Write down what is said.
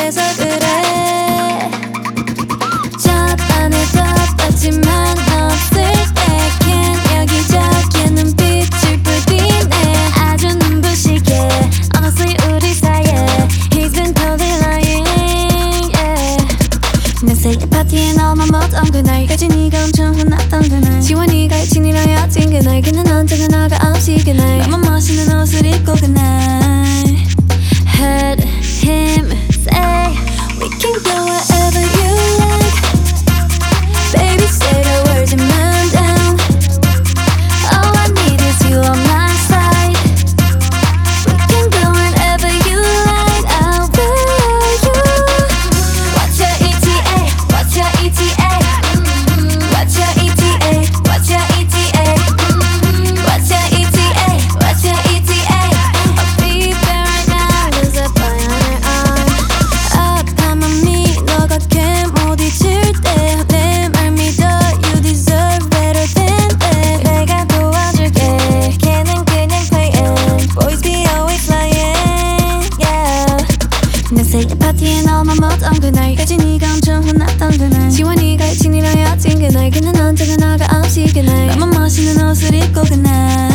그래서 그래 저번에도 봤지만 없을 때 캔 여기저기 눈빛을 뿌리네 아주 눈부시게 Honestly 우리 사이에 He's been totally lying yeah. 내 생일 파티에 너만 못 온 그날 여진이가 엄청 혼났던 그날 지원이가 일진이랑 헤어진 그날 그는 언제나 나가 없이 그날 나만 멋있는 옷을 입고 그날 Heard him say We can go wherever you like Baby say the words and man down All I need is you on my side We can go wherever you like I'll follow you What's your ETA? What's your ETA? What's your ETA? What's your ETA? What's your ETA? What's your ETA? I'll be there right now There's a boy on her arm 아파 맘이 너가 꽤못 잊을 때 내 말 믿어 You deserve better than that 내가 도와줄게 걔는 그냥 playing Boys be always lying yeah. 내 생일 파티에 너만 못 온 그날 여진이가 엄청 혼났던 그날 지원이가 일진이랑 헤어진 그날 그는 언제나 나가 없이 그날 나만 멋있는 옷을 입고 그날